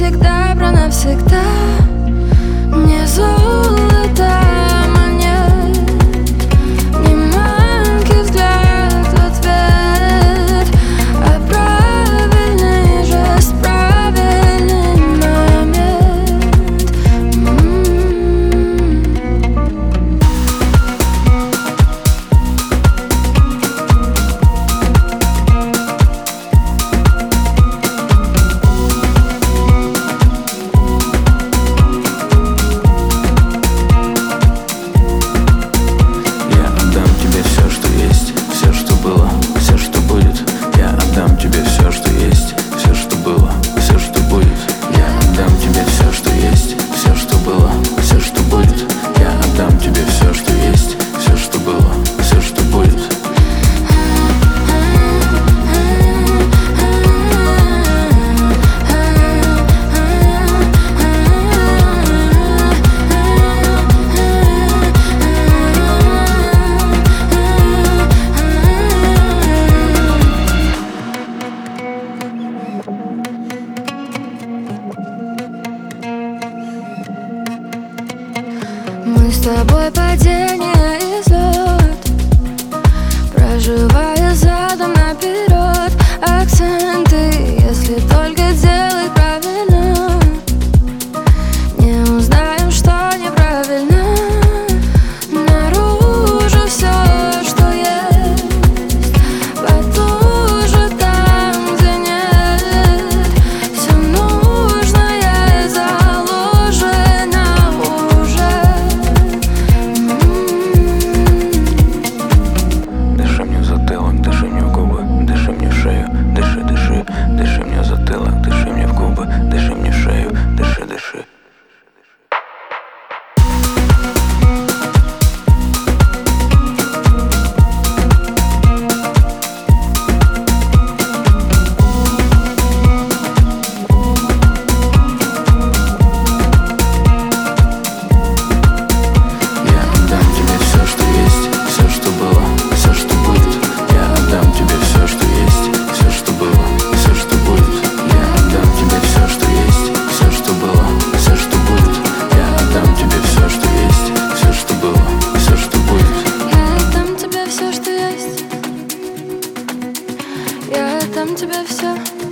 навсегда, про навсегда. Не золото монет, не маленький взгляд в ответ, а правильный жест, правильный момент. Мы с тобой падение и взлет, проживая задом наперед. Акценты, если только делать правильно, не узнаем, что неправильно. Наружу все, что есть, потуже там, где нет. Все нужное заложено уже. Дыши мне в затылок, дыши мне в губы, дыши мне в шею, дыши, дыши, дыши мне в затылок, дыши мне в губы, дыши мне в шею, дыши, дыши. Я отдам тебе все.